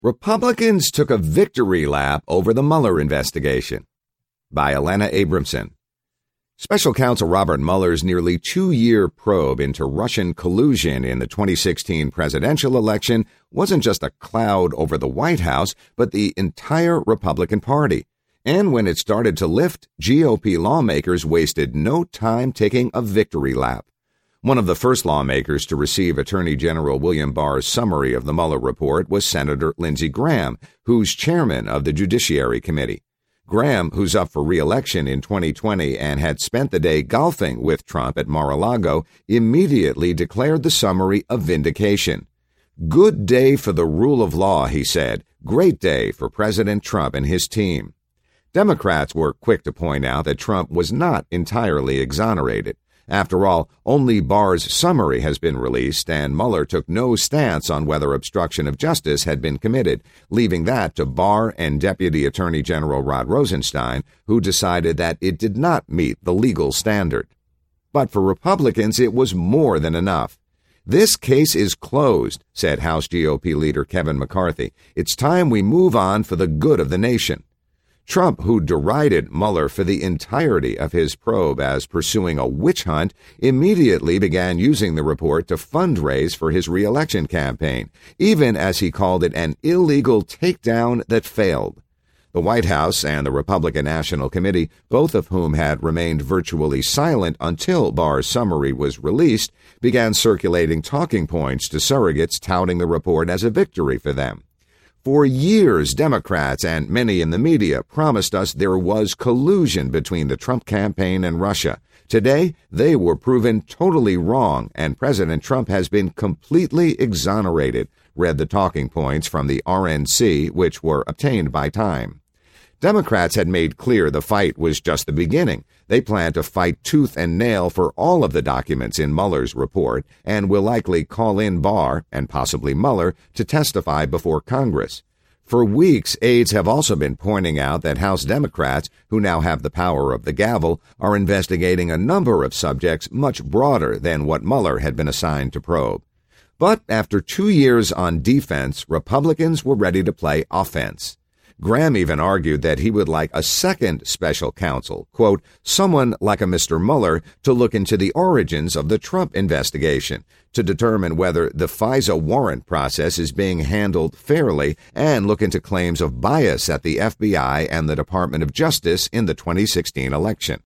Republicans took a victory lap over the Mueller investigation. By Elena Abramson. Special Counsel Robert Mueller's nearly 2-year probe into Russian collusion in the 2016 presidential election wasn't just a cloud over the White House, but the entire Republican Party. And when it started to lift, GOP lawmakers wasted no time taking a victory lap. One of the first lawmakers to receive Attorney General William Barr's summary of the Mueller report was Senator Lindsey Graham, who's chairman of the Judiciary Committee. Graham, who's up for re-election in 2020 and had spent the day golfing with Trump at Mar-a-Lago, immediately declared the summary a vindication. "Good day for the rule of law," he said. "Great day for President Trump and his team." Democrats were quick to point out that Trump was not entirely exonerated. After all, only Barr's summary has been released, and Mueller took no stance on whether obstruction of justice had been committed, leaving that to Barr and Deputy Attorney General Rod Rosenstein, who decided that it did not meet the legal standard. But for Republicans, it was more than enough. "This case is closed," said House GOP leader Kevin McCarthy. "It's time we move on for the good of the nation." Trump, who derided Mueller for the entirety of his probe as pursuing a witch hunt, immediately began using the report to fundraise for his re-election campaign, even as he called it an illegal takedown that failed. The White House and the Republican National Committee, both of whom had remained virtually silent until Barr's summary was released, began circulating talking points to surrogates touting the report as a victory for them. For years, Democrats and many in the media promised us there was collusion between the Trump campaign and Russia. Today, they were proven totally wrong, and President Trump has been completely exonerated, read the talking points from the RNC, which were obtained by Time. Democrats had made clear the fight was just the beginning. They plan to fight tooth and nail for all of the documents in Mueller's report and will likely call in Barr, and possibly Mueller, to testify before Congress. For weeks, aides have also been pointing out that House Democrats, who now have the power of the gavel, are investigating a number of subjects much broader than what Mueller had been assigned to probe. But after 2 years on defense, Republicans were ready to play offense. Graham even argued that he would like a second special counsel, quote, someone like a Mr. Mueller, to look into the origins of the Trump investigation, to determine whether the FISA warrant process is being handled fairly, and look into claims of bias at the FBI and the Department of Justice in the 2016 election.